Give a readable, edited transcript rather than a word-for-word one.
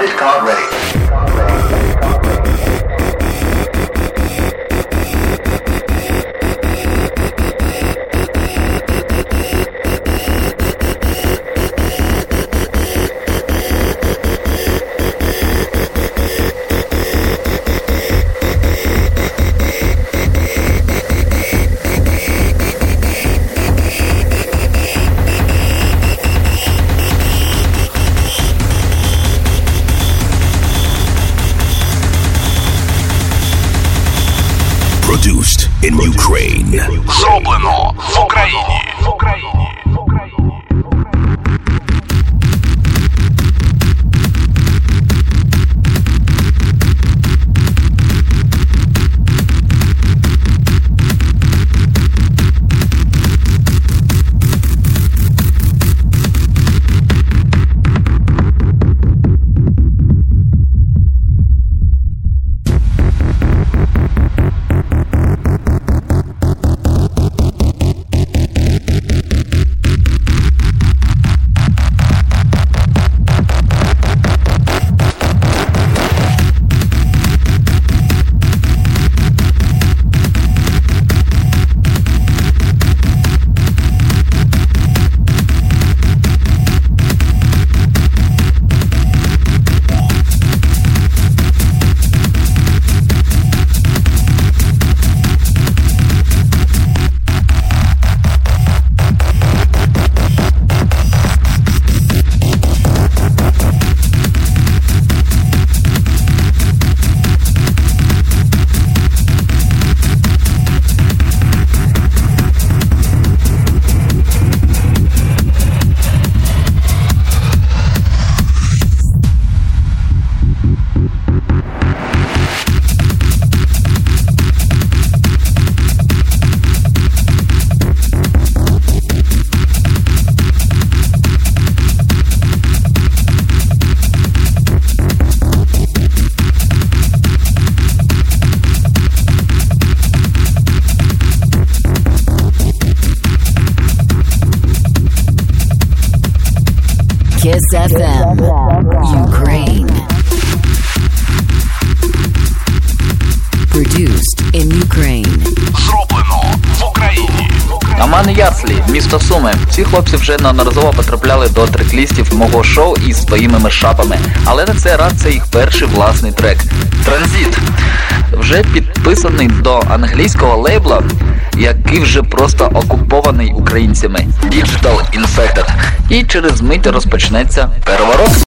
Credit card ready. Produced in Ukraine. Зроблено в Україні. Kiss FM, Ukraine. Produced in Ukraine. Зроблено в Україні. Аман Яслі, місто Суми. Ці хлопці вже неодноразово потрапляли до трек-лістів мого шоу із своїми мешапами. Але на цей раз це їх перший власний трек. Транзит. Вже підписаний до англійського лейбла, який вже просто окупований українцями. Digital Infected. І через мить розпочнеться переворот.